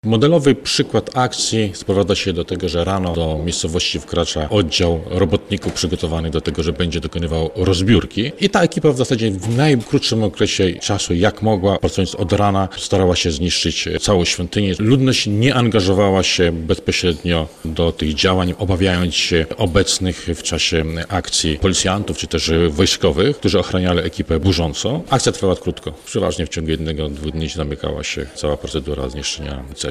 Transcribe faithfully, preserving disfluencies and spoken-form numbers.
Modelowy przykład akcji sprowadza się do tego, że rano do miejscowości wkracza oddział robotników przygotowany do tego, że będzie dokonywał rozbiórki i ta ekipa w zasadzie w najkrótszym okresie czasu, jak mogła, pracując od rana, starała się zniszczyć całą świątynię. Ludność nie angażowała się bezpośrednio do tych działań, obawiając się obecnych w czasie akcji policjantów czy też wojskowych, którzy ochraniali ekipę burzącą. Akcja trwała krótko. Przeważnie w ciągu jednego, dwóch dni zamykała się cała procedura zniszczenia celi.